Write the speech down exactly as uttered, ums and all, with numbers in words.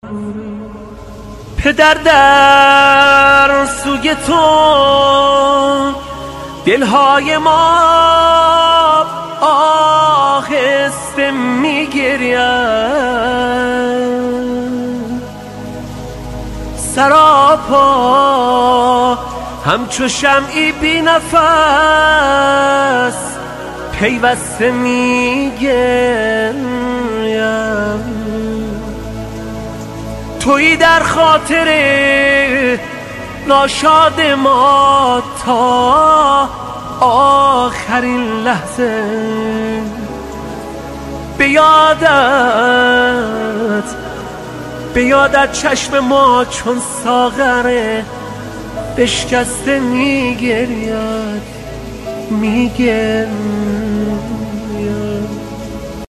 پدر در سوی تو دلهای ما آهسته میگرید، سراپا همچو شمعی بی نفس پیوسته میگرید. تویی در خاطر ناشاد ما تا آخرین لحظه، به یادت به یادت چشم ما چون ساغر بشکسته میگرید میگرید.